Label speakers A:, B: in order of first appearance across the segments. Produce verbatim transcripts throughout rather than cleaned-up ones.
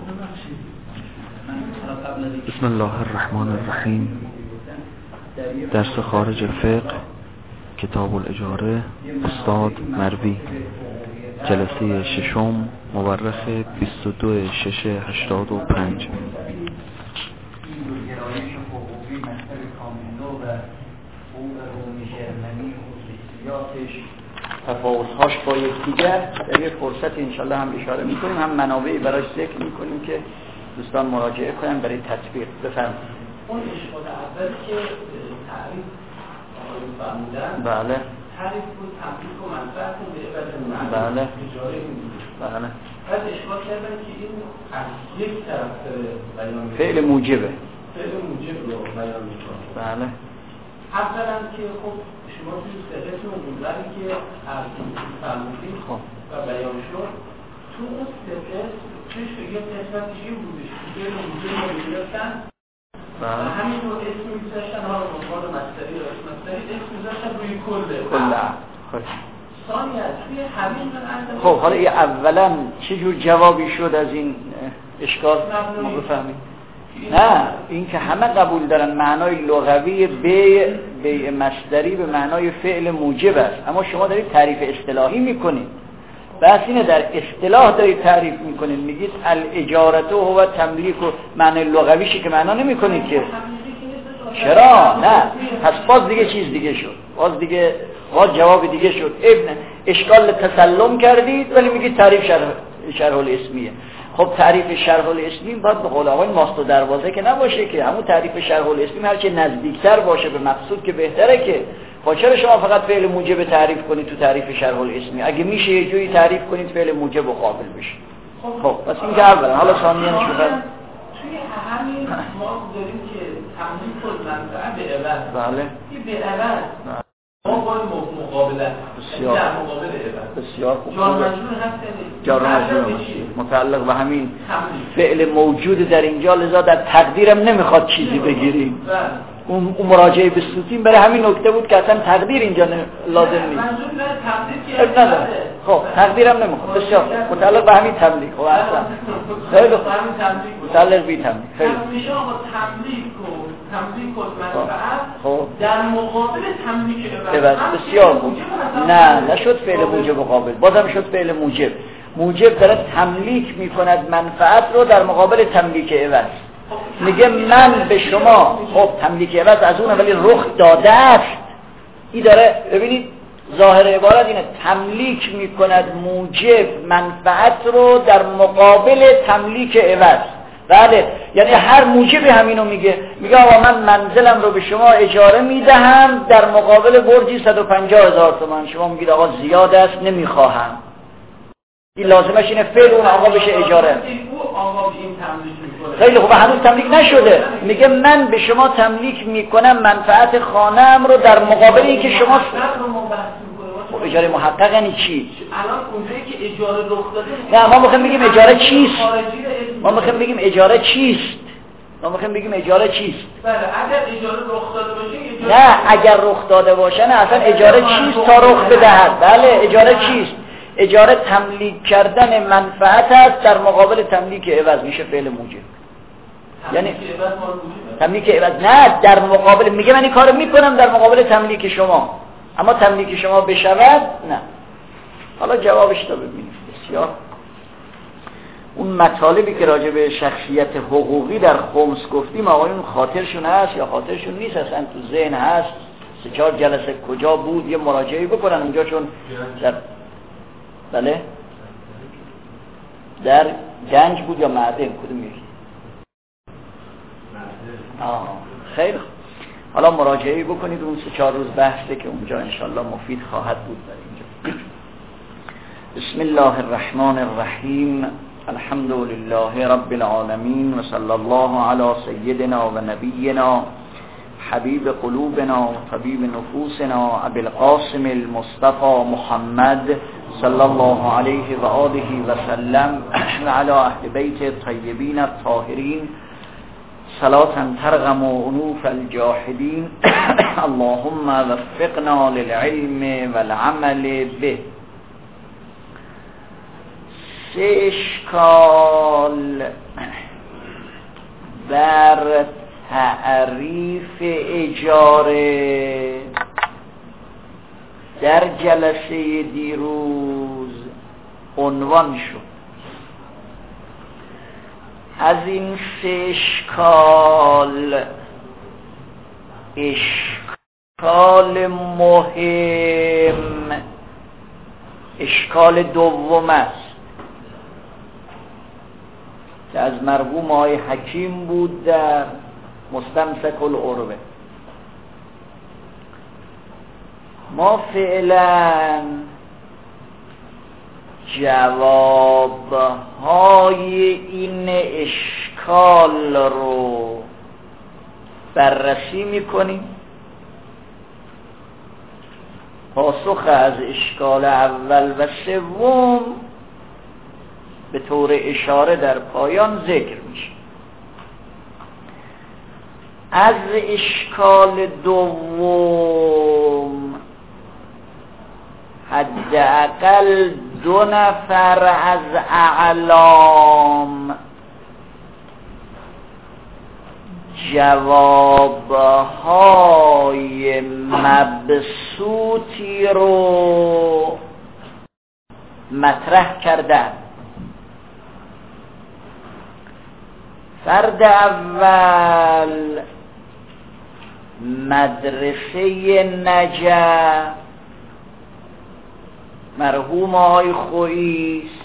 A: بسم الله الرحمن الرحیم. درس خارج الفقه، کتاب الاجاره، استاد مروی، جلسه ششم، مورخ بیست و دو شش هشتاد و پنج. تفاوت‌هاش با یکدیگر در یک فرصت انشالله هم اشاره می‌کنیم، هم منابعی براش ذکر می‌کنیم که دوستان مراجعه کنن برای تطبیق. بفرمایید.
B: اون اشکال اولی که تعریف آقایون فرمودن،
A: بله،
B: تعریف بود تملیک و منفعت به عوض معنی
A: بله
B: اجاره بود.
A: بله.
B: بعد اشکال کردن که این از یک طرف بیان می‌کنه،
A: فعل موجبه،
B: فعل موجب رو بیان می‌کنه.
A: بله.
B: اولا که خب شما توی سقط موضوعی که از فرمودین
A: خب
B: و بیان شد، تو اون سقط چش به یه قسمت دیگه بودش که فعل موجب رو می‌گرفتن و همین رو اسم می‌ذاشتن، ها رو عنوان مصدری یا اسم مصدری اسم می‌ذاشتن روی کله
A: کله. خب
B: ثانیاً توی همین من
A: خب حالا یه اولا چه جور جوابی شد از این اشکال ما بفهمیم؟ نه، این که همه قبول دارن معنای لغوی بیع بیع مصدری به معنای فعل موجب است، اما شما دارید تعریف اصطلاحی میکنید. بس اینه در اصطلاح دارید تعریف میکنید، میگید الاجارته هو تملیک و معنای لغویشی که معنا نمیکنید که. چرا؟ نه، پس باز دیگه چیز دیگه شد، باز دیگه باز جواب دیگه شد. ابن اشکال تسلم کردید ولی میگید تعریف شرح شرح الاسمیه. خب تعریف شرح الاسمی باید به قول آقای ماست و دروازه که نباشه که، همون تعریف شرح الاسمی هرچه نزدیکتر باشه به مقصود که بهتره که. خب چرا شما فقط فعل موجب تعریف کنید تو تعریف شرح الاسمی؟ اگه میشه یه جوری تعریف کنید فعل موجب و قابل بشه. خب پس این که اولا. حالا ثانیاً شو
B: توی همین ما داریم که تملیک و منفعت به عوض.
A: بله.
B: این به عوض ما باید مقابله
A: بسیار
B: در مقابل عوض.
A: بسیار خوب.
B: جار مجرور هست یعنی
A: جار مجرور متعلق به همین فعل موجود در اینجا، لذا در تقدیرم نمیخواد چیزی بگیریم. اون مراجعه به سوتیم برای همین نکته بود که اصلا تقدیر اینجا لازم نیست.
B: منظور نه تقدیر که
A: خب تقدیرم نمیخواد. بسیار متعلق به همین تملیک. خب اصلا خیلی خوب.
B: همین تملیک
A: متعلق به تملیک. خیلی خوب.
B: میشه آقا تملیک و تملیک و منفعت
A: خب
B: در مقابل تملیک
A: عوض. بسیار خوب. نه نشد فعل موجب مقابل، بازم شد فعل موجب. موجب داره تملیک میکند منفعت رو در مقابل تملیک عوض. میگه من به شما، خب تملیک عوض از اون ولی رخ داده است. این داره ببینید ظاهر عبارت اینه، تملیک میکند موجب منفعت رو در مقابل تملیک عوض. بله، یعنی هر موجب همینو میگه. میگه آقا من منزلم رو به شما اجاره میدهم در مقابل برجی صد و پنجاه هزار تومان. شما میگید آقا زیاد است نمیخواهم. این لازمش اینه فعل اون آقا بشه اجاره. خیلی خوبه، هنوز تملیک نشده. میگه من به شما تملیک میکنم منفعت خانه‌ام رو در مقابل این که شما خب اجاره محقق یعنی چی؟
B: الان اونجایی که اجاره رخ داده،
A: نه ما میخوایم بگیم اجاره چیست؟ ما میخوایم بگیم اجاره چیست؟ ما میخوایم بگیم اجاره چیست؟
B: بله اگر اجاره رخ داده باشه اجاره
A: نه اگر رخ داده باشه نه، اصلا اجاره چیست تا رخ بدهد. بله اجاره چیست؟ اجاره تملیک کردن منفعت است در مقابل تملیک عوض، میشه فعل موجب. یعنی تملیک عوض نه، در مقابل میگه من این کارو میکنم در مقابل تملیک شما، اما تملیک شما بشود نه. حالا جوابش رو ببینید. بسیار اون مطالبی که راجع به شخصیت حقوقی در خمس گفتیم آقایون خاطرشون هست یا خاطرشون نیست، اصلا تو ذهن هست؟ سه چهار جلسه کجا بود یه مراجعه بکنن اونجا، چون در بله در گنج بود یا معدن کدوم یکی؟ آه خیلی خوب. حالا مراجعه بکنید اون سه چهار روز بحثه که اونجا انشالله مفید خواهد بود برای اینجا. بسم الله الرحمن الرحیم. الحمد لله رب العالمین و صلی الله علی سیدنا و نبینا حبیب قلوبنا و طبیب نفوسنا ابی القاسم المصطفى محمد صلی الله علیه و آله و سلم و علی اهل بیت الطیبین الطاهرین صلاة ترغم انوف الجاحدین. اللهم وفقنا للعلم والعمل به. سه اشکال بر تعریف اجاره در جلسه دیروز عنوان شد. از این سه اشکال اشکال مهم اشکال دوم است که از مرحوم آقای حکیم بود در مستمسک العروه. ما فعلا جوابهای این اشکال رو بررسی میکنیم. پاسخ از اشکال اول و سوم به طور اشاره در پایان ذکر میشه. از اشکال دوم حداقل دو نفر از اعلام جوابهای مبسوطی رو مطرح کردن. فرد اول مدرسه نجف مرحوم آقای خویی است.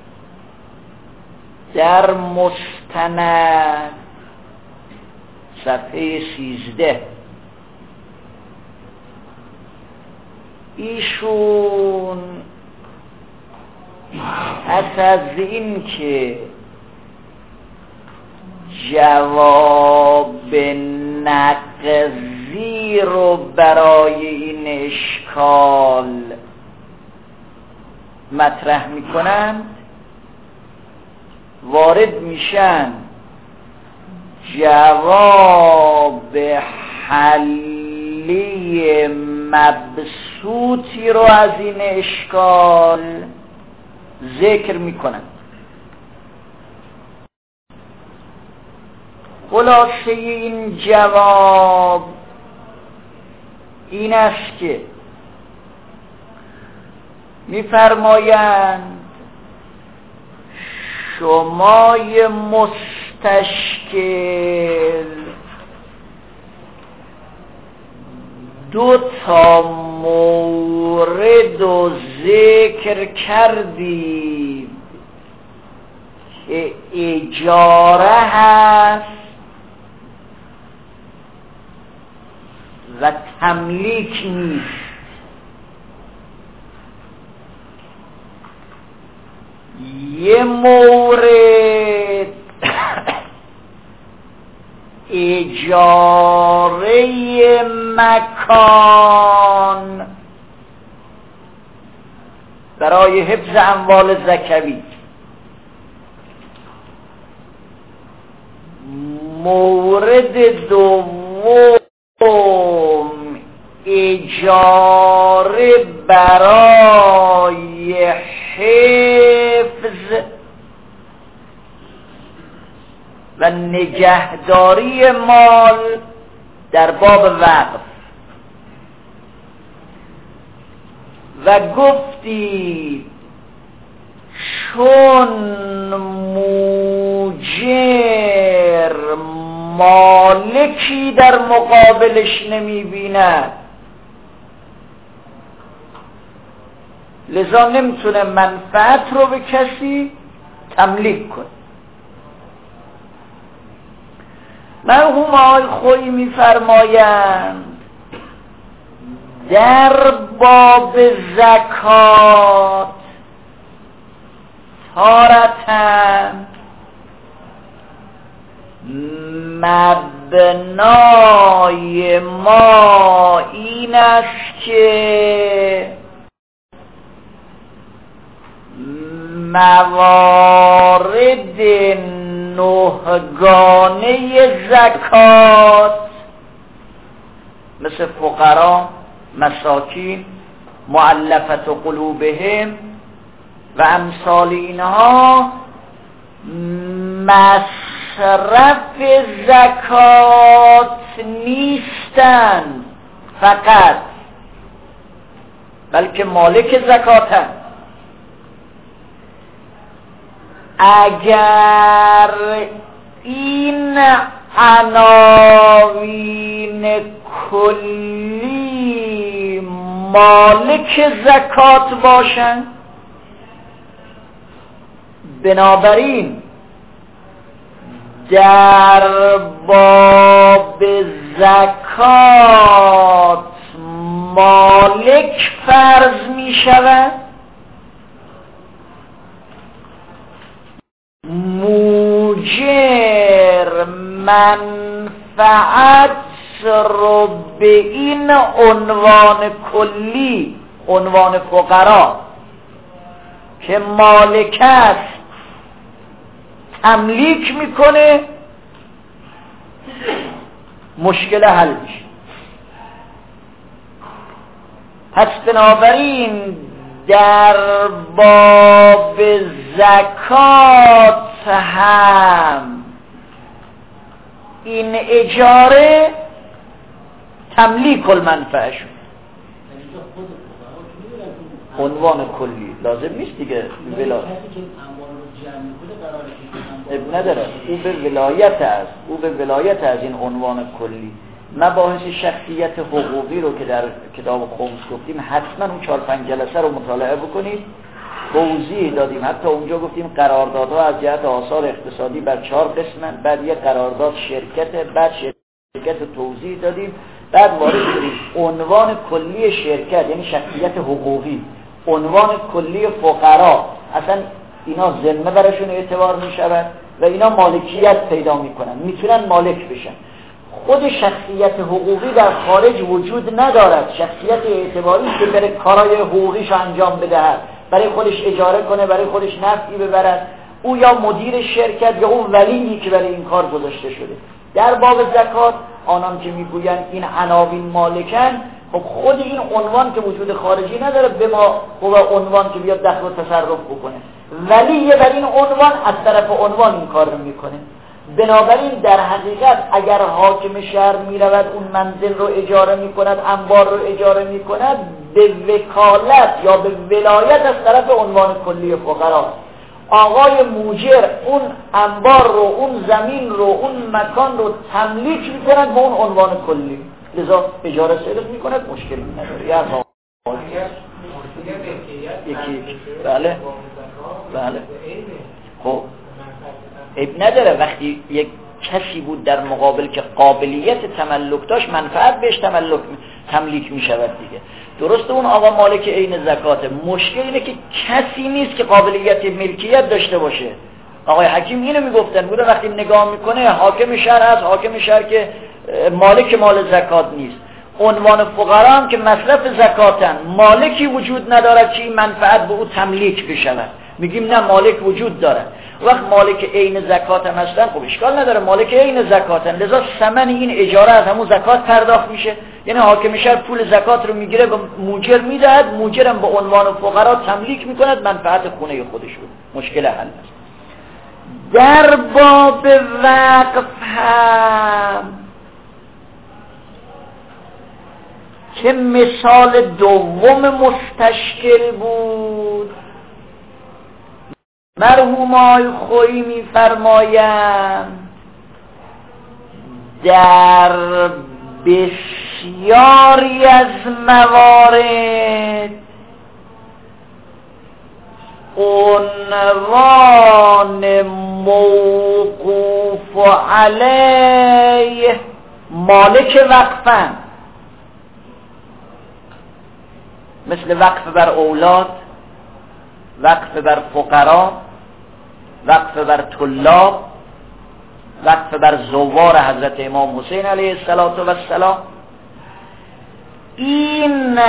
A: در مستند صفحه سیزده ایشون پس از این که جواب نقضی رو برای این اشکال مطرح میکنن، وارد میشن جواب حلی مبسوطی رو از این اشکال ذکر میکنن. خلاصه این جواب این است که می‌فرمایند شمای مستشکل دو تا مورد رو ذکر کردید که اجاره هست و تملیک نیست. یه مورد اجاره مکان برای حفظ اموال زکوی، مورد دوم اجاره برای حفظ و نگهداری مال در باب وقف. و گفتی چون موجر مالکی در مقابلش نمی بیند، لذا نمیتونه منفعت رو به کسی تملیک کنه. مرحوم آقای خویی می‌فرمایند در باب زکات تارتاً مبنای ما این است که موارد نهگانه زکات مثل فقرا، مساکین، مؤلفت قلوبهم و امثال اینها مصرف زکات نیستند فقط، بلکه مالک زکاتند. اگر این عناوین کلی مالک زکات باشند، بنابراین در باب زکات مالک فرض می شود، موجر منفعت رو به این عنوان کلی، عنوان فقرا که مالک است تملیک میکنه، مشکل حل میشه. پس بنابراین در باب زکات هم این اجاره تملیک المنفعه شد، عنوان کلی لازم نیست دیگه. ولایت اب نداره، او به ولایت است، او به ولایت از این عنوان کلی. مباحث شخصیت حقوقی رو که در کتاب خمس گفتیم حتما اون چهار پنج جلسه رو مطالعه بکنید، توضیح دادیم. حتی اونجا گفتیم قراردادها از جهت آثار اقتصادی بر چهار قسمن، بعد یک قرارداد شرکت، بعد شرکت توضیح دادیم، بعد وارد شدیم عنوان کلی شرکت یعنی شخصیت حقوقی، عنوان کلی فقرا، اصلا اینا ذمه برشون اعتبار می شود و اینا مالکیت پیدا می کنن، میتونن مالک بشن. خود شخصیت حقوقی در خارج وجود ندارد، شخصیت اعتباری که بره کارهای حقوقیش انجام بدهد، برای خودش اجاره کنه، برای خودش نفعی ببرد، او یا مدیر شرکت یا اون ولیی که برای این کار گذاشته شده. در باب زکات آنان که میگویند این عناوین مالکن، خب خود این عنوان که وجود خارجی نداره به ما خب عنوان که بیاد دخل و تصرف بکنه، ولی بر این عنوان از طرف عنوان این کار رو میکنه. بنابراین در حقیقت اگر حاکم شهر میرود اون منزل رو اجاره میکند، انبار رو اجاره میکند، به وکالت یا به ولایت از طرف عنوان کلی فقرا. آقای موجر اون انبار رو، اون زمین رو، اون مکان رو تملیک میکند به اون عنوان کلی، لذا اجاره صرف میکند، مشکلی نداره. یا یکی بله بله خب عیب نداره وقتی یک کسی بود در مقابل که قابلیت تملک داشت، منفعت بهش تملک تملیک می شود دیگه. درسته اون آقا مالک عین زکاته، مشکل اینه که کسی نیست که قابلیت ملکیت داشته باشه. آقای حکیم اینو میگفتن بوده وقتی نگاه میکنه حاکم شهر هست، حاکم شهر که مالک مال زکات نیست، عنوان فقرا هم که مصرف زکاتن، مالکی وجود ندارد که این منفعت به او تملیک بشود. میگیم نه، مالک وجود داره. وقت مالک عین زکات هم هستن، خب اشکال نداره، مالک عین زکاتن، لذا ثمن این اجاره از همون زکات پرداخت میشه. یعنی حاکم شهر پول زکات رو میگیره به موجر میدهد، موجرم به عنوان فقرا تملیک میکند، منفعت خونه خودش بود. مشکل حل است. در باب وقف هم که مثال دوم مستشکل بود، مرحوم آقای خویی می‌فرمایند در بسیاری از موارد عنوان موقوف علیه مالک وقفن، مثل وقف بر اولاد، وقف بر فقرا، وقف بر طلاب، وقف بر زوار حضرت امام حسین علیه السلام. این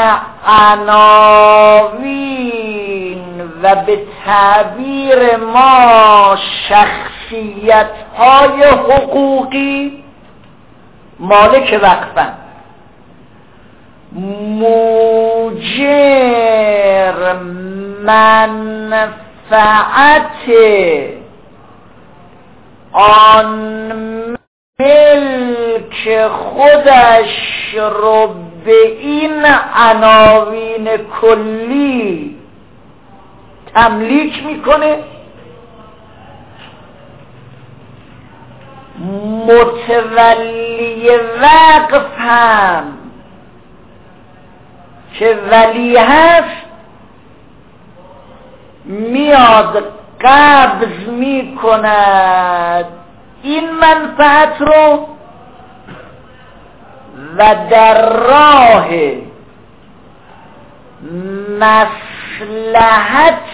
A: عناوین و به تعبیر ما شخصیت های حقوقی مالک وقفن. موجر منفعت آن ملک خودش رو به این عناوین کلی تملیک میکنه، متولی وقف هم که ولی هست میاد قبض میکند این منفعت رو و در راه مصلحت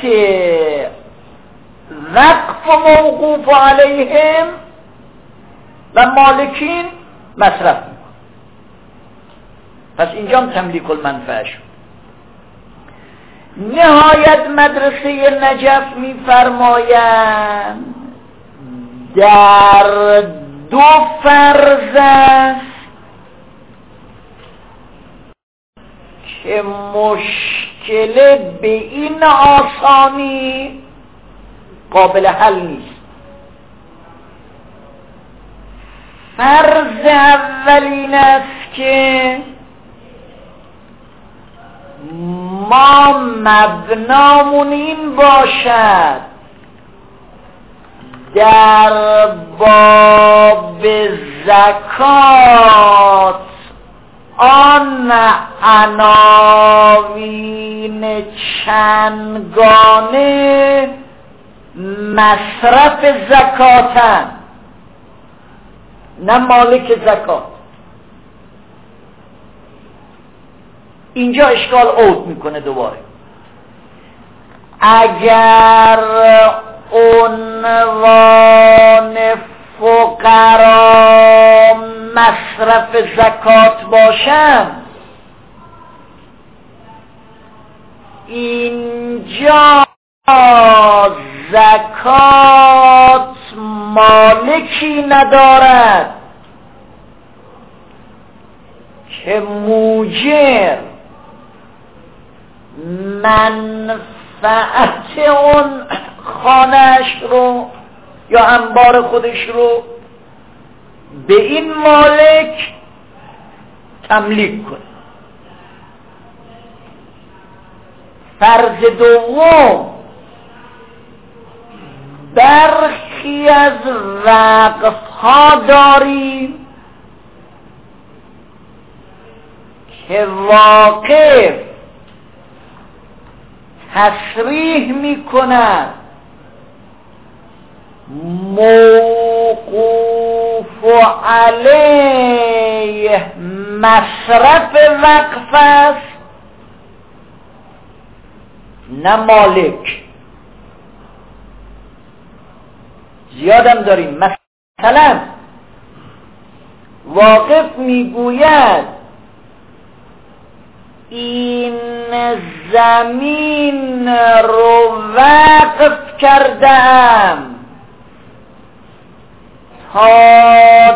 A: وقف و موقوف علیهم و مالکین مصرف میکن. پس اینجا هم تملیک المنفعه شد. نهایت مدرسه نجف میفرمایند در دو فرض است که مشکل به این آسانی قابل حل نیست. فرض اولین است که ما مبنامون این باشد در باب زکات آن عناوین چندگانه مصرف زکاتن، نه مالک زکات. اینجا اشکال عود میکنه دوباره. اگر عنوان فقرا مصرف زکات باشن، اینجا زکات مالکی ندارد که موجر منفعت اون خانه‌اش رو یا انبار خودش رو به این مالک تملیک کنه. فرض دوم، برخی از وقف ها داریم که واقف تصریح می کند موقوف علیه مصرف وقف است نه مالک. زیادم داریم. مثلا واقف میگوید این زمین رو وقف کردم تا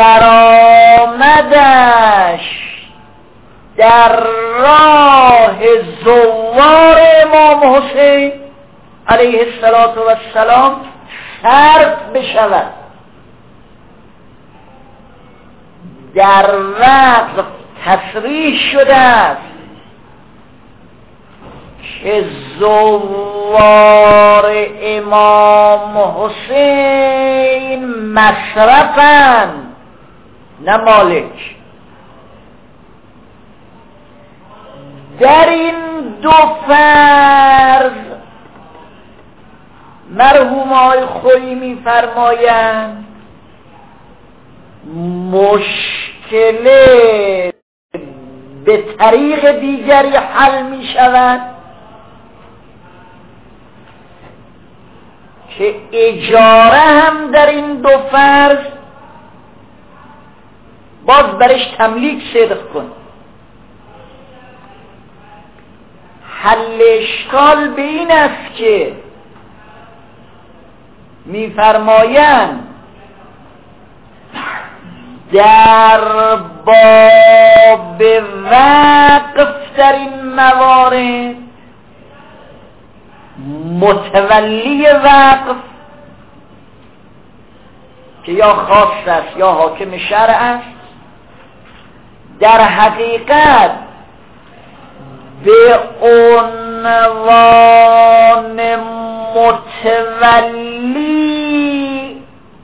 A: درآمدش در راه زوار امام حسین علیه السلام صرف بشود. در وقف تصریح شده است که زوار امام حسین مصرفن نه مالک. در این دو فرض مرحوم آقای خویی می‌فرمایند مشکل به طریق دیگری حل می شود که اجاره هم در این دو فرض باز برش تملیک صدق کن. حل اشکال به این است که می‌فرمایند در باب باب وقف در این موارد متولی وقف که یا خاص است یا حاکم شرع است در حقیقت به عنوان متولی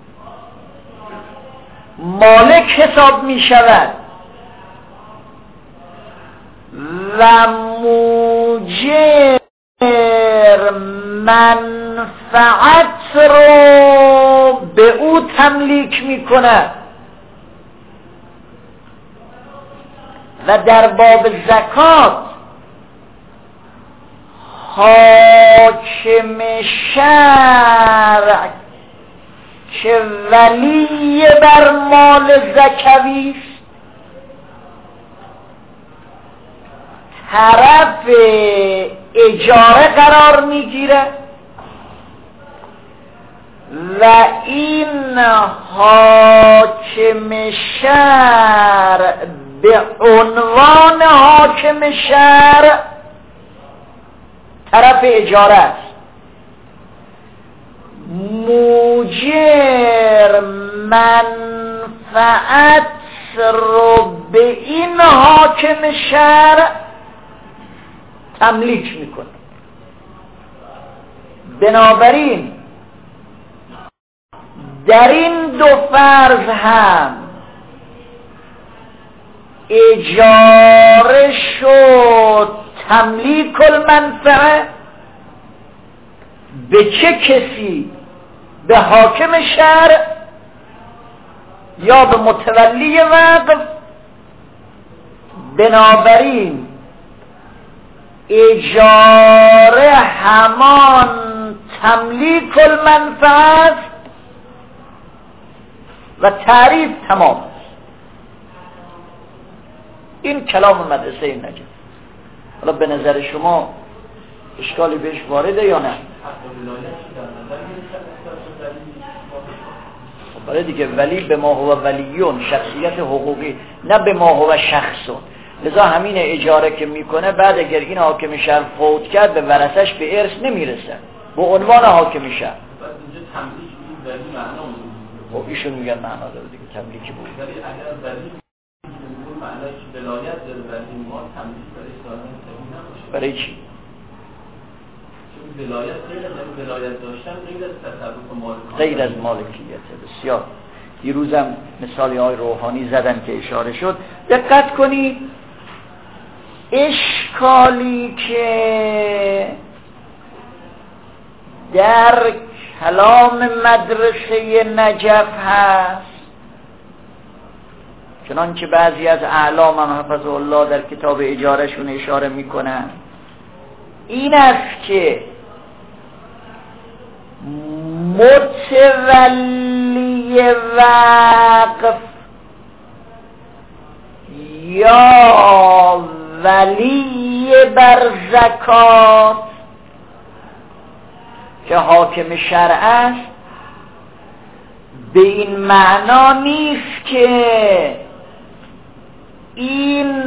A: مالک حساب می شود و موجب منفعت رو به او تملیک می کند و در باب زکات حاکم شرع که ولی بر مال زکوی است طرف اجاره قرار میگیره و این حاکم شرع به عنوان حاکم شرع طرف اجاره است موجر منفعت رو به این حاکم شرع تملیک میکنه. بنابراین در این دو فرض هم اجاره شد تملیک المنفعه به چه کسی؟ به حاکم شرع یا به متولی وقف. بنابراین اجاره همان تملیک المنفعه و تعریف تمام است. این کلام مدرسه نجف. حالا به نظر شما اشکالی بهش وارده یا نه؟ برای دیگه ولی به ما هو ولیون شخصیت حقوقی نه به ما هو شخصون. لذا همین اجاره که میکنه بعد اگر این حاکم شهر فوت کرد به ورثش به ارث نمیرسه به عنوان حاکم شهر. خب ایشون میگن معنا داره دیگه تملیکی بود. ولی اگر ولی اون معناش ولایت داره ولی ما تملیک برای اصطلاحاً نمیشه. برای چی؟ چون ولایت غیر از ولایت داشتن غیر از تصرف مالک غیر از مالکیت بسیار. دیروزم مثالی های روحانی زدن که اشاره شد. دقت کنید اشکالی که در کلام مدرسه نجف هست چنانچه بعضی از اعلام هم حفظ الله در کتاب اجارهشون اشاره میکنن این است که متولی وقف یا ولی بر زکات که حاکم شرع است به این معنا نیست که این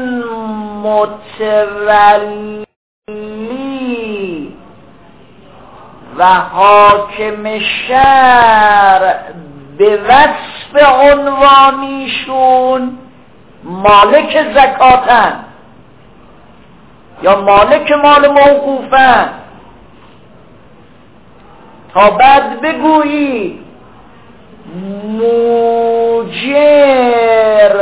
A: متولی و حاکم شرع به وصف عنوانیشون مالک زکاتن یا مالک مال موقوفن تا بعد بگویی موجر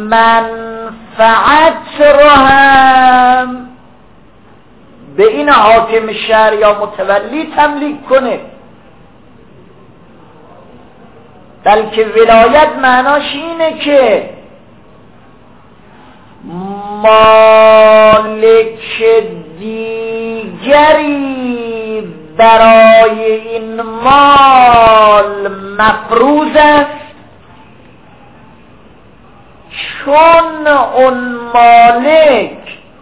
A: منفعت رو هم به این حاکم شهر یا متولی تملیک کنه بلکه ولایت معناش اینه که مالک دیگری برای این مال مفروض است چون اون مالک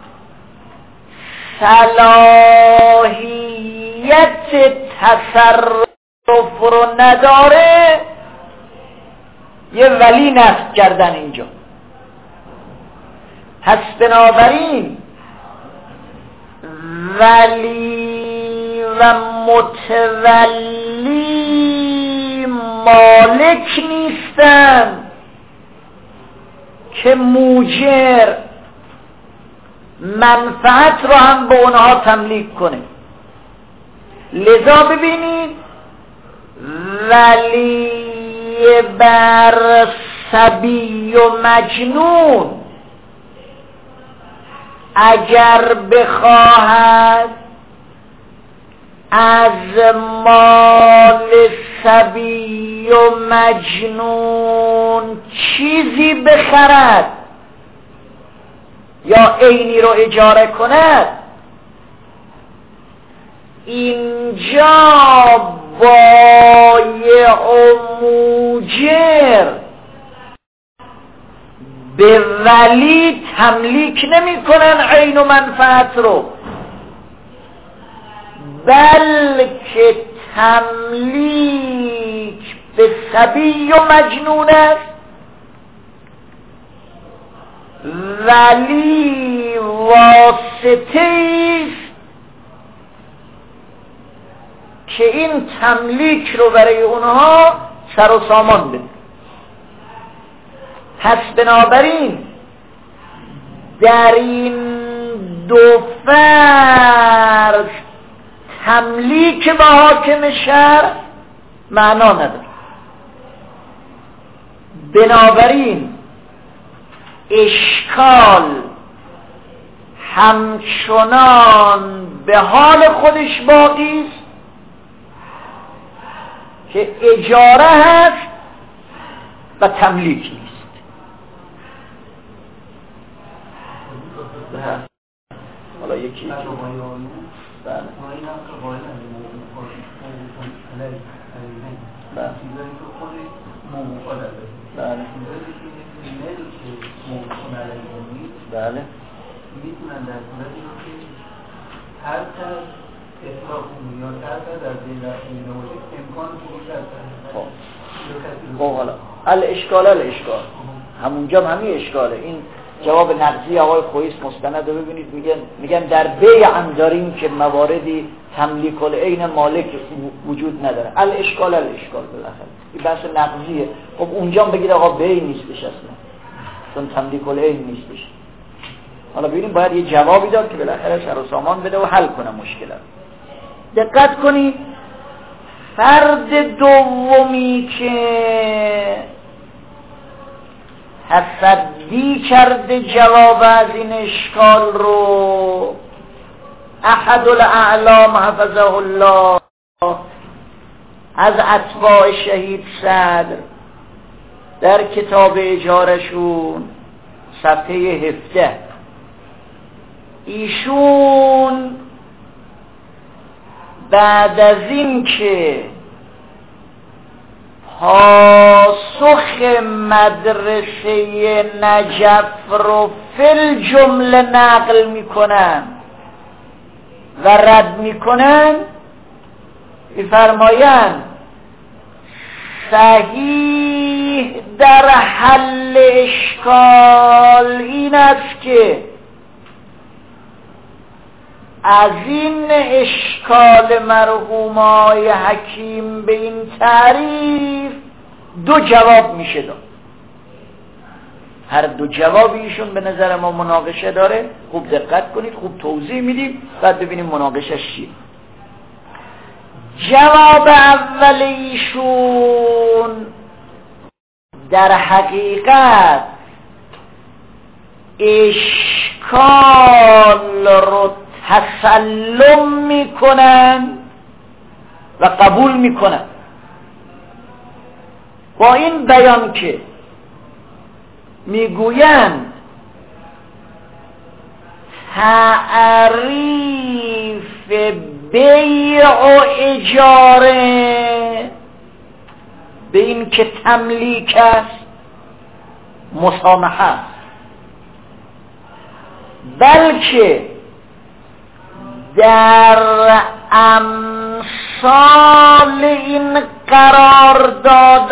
A: صلاحیت تصرف رو نداره یه ولی نصب کردن اینجا پس بنابراین ولی و متولی مالک نیستن که موجر منفعت رو هم به اونها تملیک کنه. لذا ببینید ولی بر صبی و مجنون اگر بخواهد از مال صبی و مجنون چیزی بخرد یا عینی رو اجاره کند، اینجا بایع و موجر به ولی تملیک نمی کنن عین و منفعت رو، بلکه تملیک به صبی و مجنون است. ولی واسطه است که این تملیک رو برای اونها سر و سامان بده. پس بنابراین در این دو فرض تملیک به حاکم شرع معنا نداره. بنابراین اشکال همچنان به حال خودش باقی است که اجاره هست و تملیک نیست. حالا یکی یکی بله
B: میتونن در صورتی رو که هر طرف اطلاق کنی یا هر طرف در دین رفتنی نباشه امکان فروش هست.
A: خب حالا الاشکال الاشکال همونجا هم همین اشکاله. این جواب نقضی آقای خویس مستند رو ببینید، میگن میگن در بیع هم داریم که مواردی تملیک العین مالک وجود نداره. الاشکال الاشکال بالاخره این بحث نقضیه. خب اونجا هم بگید آقا بیع نیستش اصلا، چون تملیک العین نیستش. حالا ببینیم باید یه جوابی داد که بالاخره سر و سامان بده و حل کنه مشکل. دقت کنید فرد دومی که تصدی کرده جواب از این اشکال رو احد الاعلام حفظه الله از اتباع شهید صدر در کتاب اجارشون صفحه هفده ایشون بعد از این که پاسخ مدرسه نجف رو فل جمله نقل میکنن و رد میکنن، میفرمایند صحیح در حل اشکال این است که از این اشکال مرحومای حکیم به این تعریف دو جواب میشه داد. هر دو جوابیشون به نظر ما مناقشه داره. خوب دقت کنید، خوب توضیح میدیم بعد ببینیم مناقشش چیه. جواب اول ایشون در حقیقت اشکال رو تسلم میکنن و قبول میکنن با این بیان که میگویند تعریف بیع و اجاره به این که تملیک است مسامحه است، بلکه در امثال این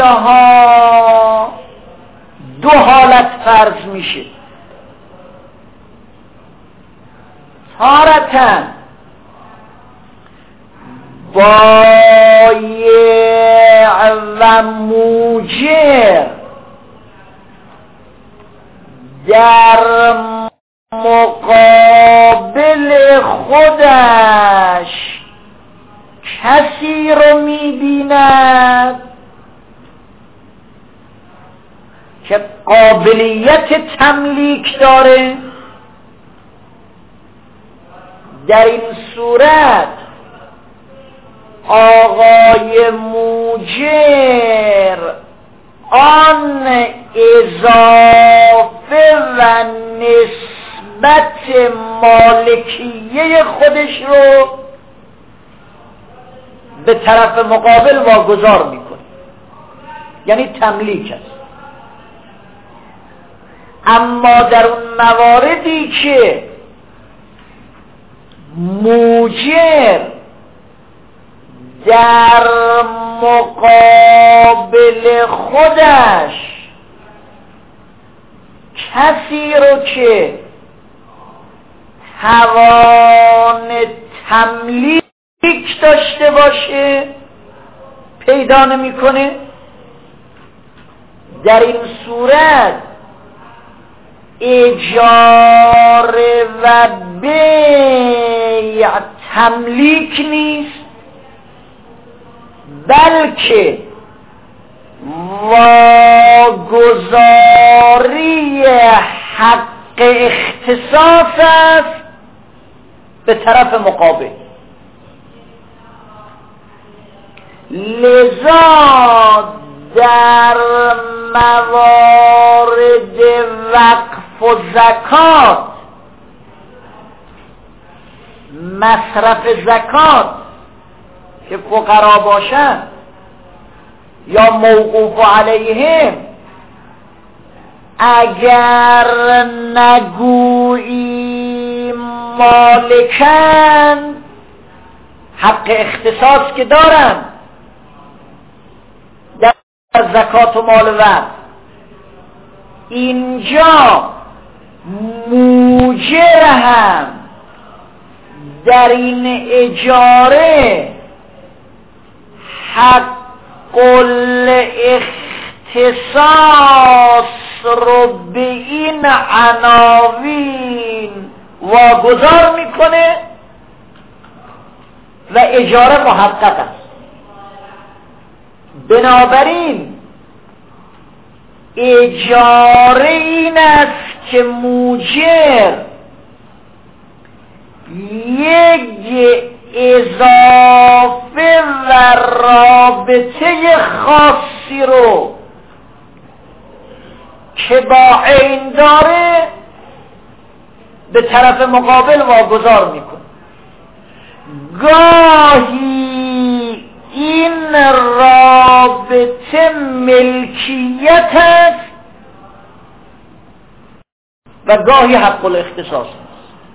A: قراردادها دو حالت فرض میشه. تارتن بایع و موجر در مقابل خودش کسی رو می‌بیند که قابلیت تملیک داره. در این صورت آقای موجر آن اضافه و نسبت مالکیه خودش رو به طرف مقابل واگذار میکنه، یعنی تملیک است. اما در اون مواردی که موجر در مقابل خودش کسی رو که توان تملیک داشته باشه پیدا نمی‌کنه، در این صورت اجاره و بیع تملیک نیست، بلکه واگذاری حق اختصاص است به طرف مقابل. لذا در موارد وقف و زکات، مصرف زکات که فقرا باشن یا موقوف علیهم، اگر نگویی مالکن حق اختصاص که دارن در زکات و مال وقف، اینجا موجر هم در این اجاره حق الاختصاص رو به این عناوین واگذار میکنه و اجاره محقق است. بنابراین اجاره این است که موجر یک اضافه و رابطه خاصی رو که با عین داره به طرف مقابل واگذار میکنه. گاهی این رابطه ملکیت است و گاهی حق الاختصاص است.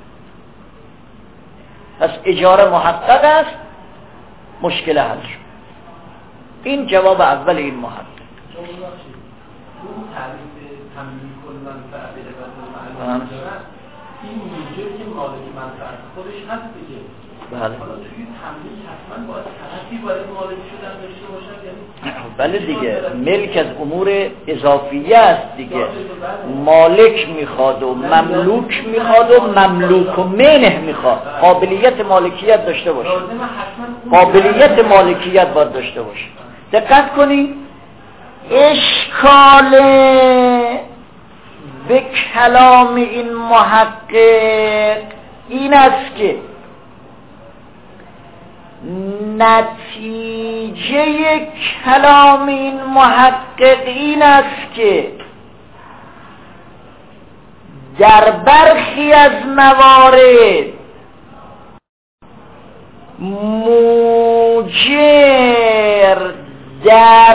A: پس اجاره محقق است، مشکل حل شد. این جواب اول این محقق.
B: اون تعریف تملیک المنفعه به لباس این موجب که مالک منفعت خودش هست دیگه.
A: بله.
B: حالا توی تملیک حتما باید طرفی باید مالک شدن داشته باشد، یعنی
A: بله دیگه، ملک از امور اضافیه است دیگه. مالک میخواد و مملوک میخواد و مملوک و منه میخواد. قابلیت مالکیت داشته باشه، قابلیت مالکیت باید داشته باشه. دقت کنی اشکال به کلام این محقق این است که نتیجه کلام این محقق این است که در برخی از موارد موجر در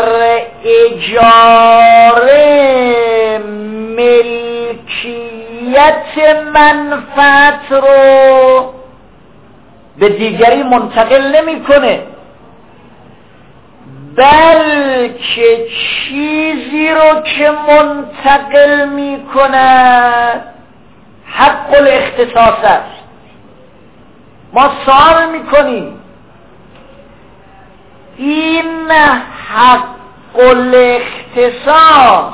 A: اجاره ملکیت منفعت رو به دیگری منتقل نمی کنه، بلکه چیزی رو که منتقل می کند حق الاختصاص است. ما سوال میکنیم این حق الاختصاص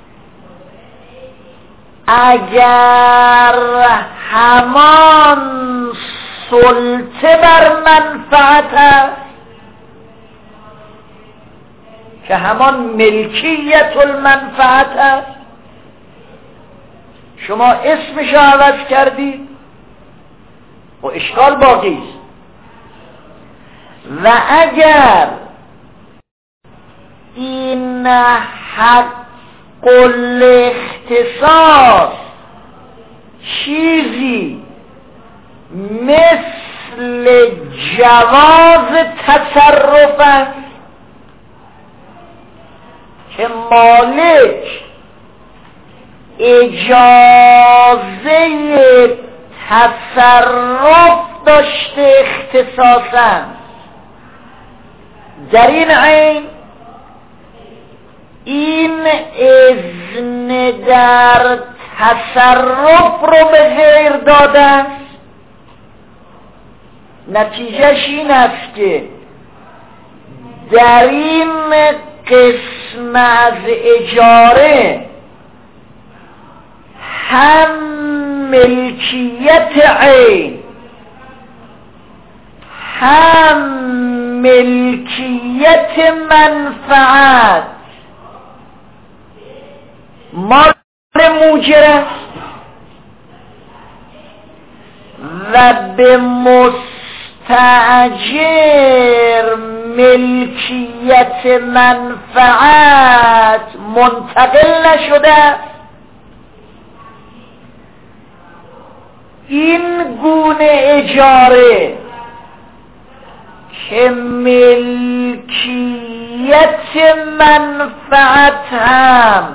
A: اگر همان سلطه بر منفعت است که همان ملکیت المنفعت است، شما اسمش عوض کردید و اشکال باقی است. و اگر این حق الاختصاص چیزی مثل جواز تصرف است که مالک اجازه تصرف داشته اختصاصاً در این عین، این اذن در تصرف رو به غیر دادن، نتیجهش این است که در این قسم از اجاره هم ملکیت عین هم ملکیت منفعت مال موجر است و به مستأجر ملکیت منفعت منتقل نشده است. این گونه اجاره که ملکیت منفعت هم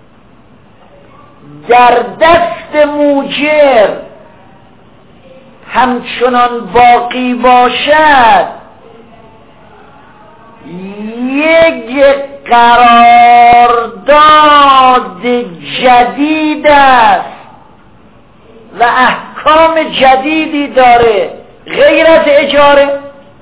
A: در دست موجر همچنان باقی باشد، یک قرارداد جدید است و احکام جدیدی داره غیر از اجاره.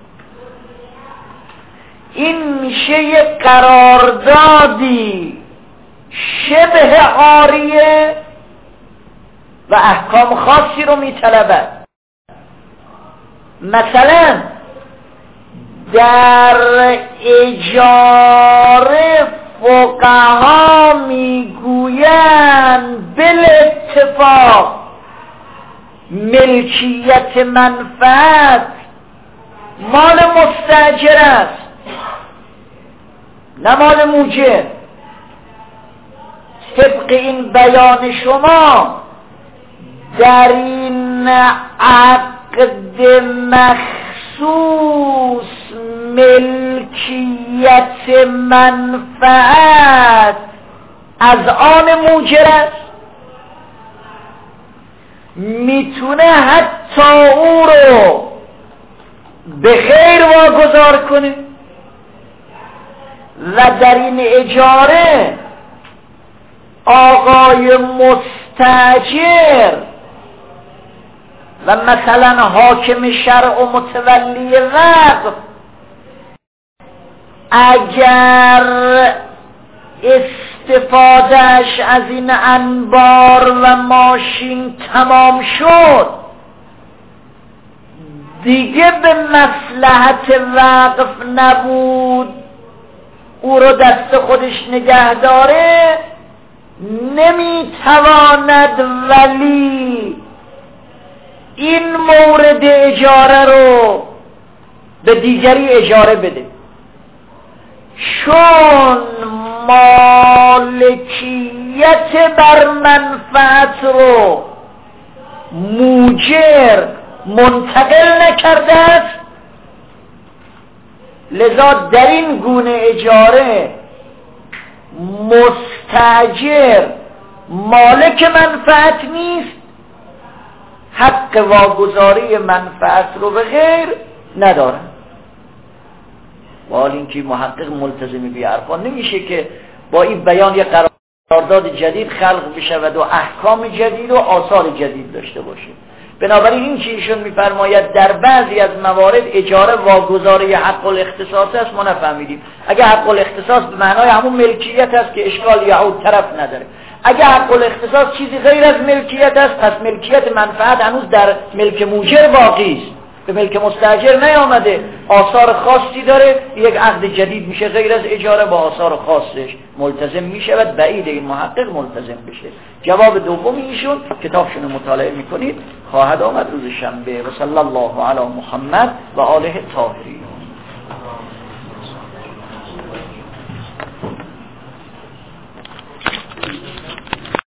A: این میشه یک قراردادی شبه عاریه و احکام خاصی رو میطلبد. مثلا در اجاره فقها میگویند بالاتفاق ملکیت منفعت مال مستاجر است نه مال موجر. طبق این بیان شما در این عقد مخصوص ملکیت منفعت از آن موجر است، میتونه حتی او رو به غیر واگذار کنه و در این اجاره آقای مستاجر و مثلا حاکم شرع و متولی وقف اگر استفادهش از این انبار و ماشین تمام شد، دیگه به مصلحت وقف نبود او رو دست خودش نگه داره، نمیتواند ولی این مورد اجاره رو به دیگری اجاره بده، چون مالکیت بر منفعت رو موجر منتقل نکرده است. لذا در این گونه اجاره مستاجر مالک منفعت نیست، حق واگذاری منفعت رو به غیر نداره. با اینکه محقق ملتزم به حرفا نمیشه که با این بیان یک قرارداد جدید خلق بشود و احکام جدید و آثار جدید داشته باشه. بنابراین این که ایشون میفرماید در بعضی از موارد اجاره واگذاری حق الاختصاص است ما نفهمیدیم. اگه حق الاختصاص به معنای همون ملکیت است که اشکال یعود طرف نداره. اگه حق الاختصاص چیزی غیر از ملکیت است پس ملکیت منفعت هنوز در ملک موجر باقی است، به ملک مستاجر نیامده، آثار خاصی داره، یک عقد جدید میشه غیر از اجاره با آثار خاصش ملتزم میشه و بعید این محقق ملتزم بشه. جواب دوم ایشون کتابشون مطالعه میکنید خواهد آمد روز شنبه. و صلی الله علی محمد و آله طاهرین.